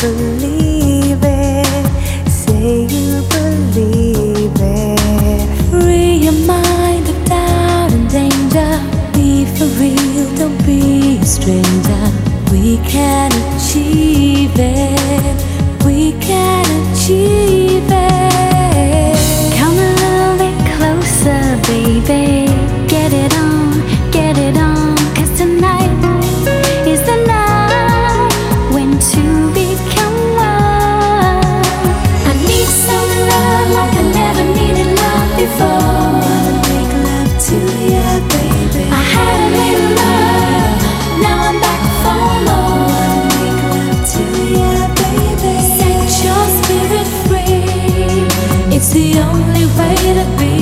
believe it. Say you believe it. Free your mind of doubt and danger. Be for real, don't be a stranger. We can achieve it. We can achieve it. Come a little bit closer, baby. Get it on, get it on. 'Cause tonight is the night when two become one. I need some love like I never needed love before. Wanna make love to you, baby. I had a little love, now I'm back for more. Wanna make love to you, baby. Set your spirit free, it's the only way to be.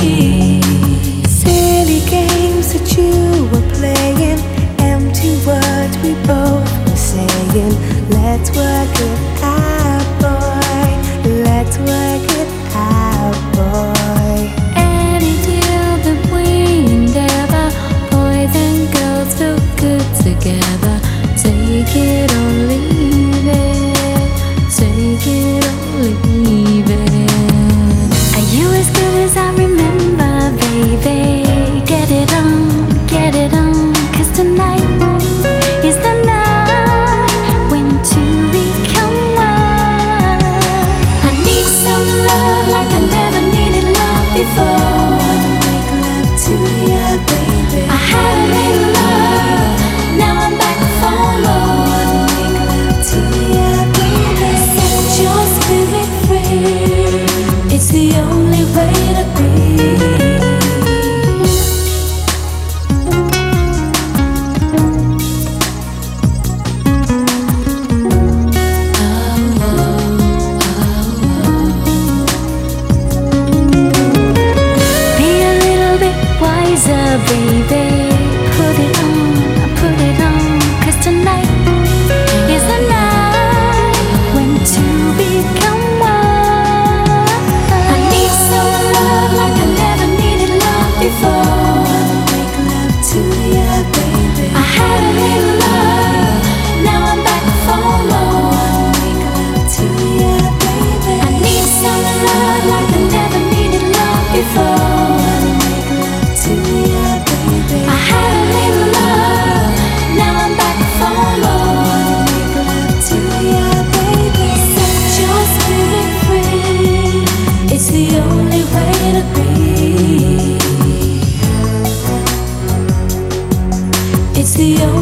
Silly games that you were playing, empty words we both were saying. Let's work it out, boy. Let's work it out, boy. Any deal that we endeavor, boys and girls feel good together. Take it or leave it. Take it or leave it. Are you as good as I remember, baby? Get it on, get it on. 'Cause tonight is the night when two become one. I need some love like I never needed love before. Wanna make love to you, baby. I had a little love, now I'm back for more. Wanna make love to you, baby. Set your spirit free, it's the only way to be. Baby, put it on, 'cause tonight is the night when two become one. I need some love like I never needed love before. Wanna make love to you, baby. I had a little love, now I'm back for more. Wanna make love to you, baby. I need some love like I never needed love before. Wanna make love to you, baby. I had a little love, now I'm back for more. Wanna make love to you, baby. Set your spirit free, it's the only way to be. It's the only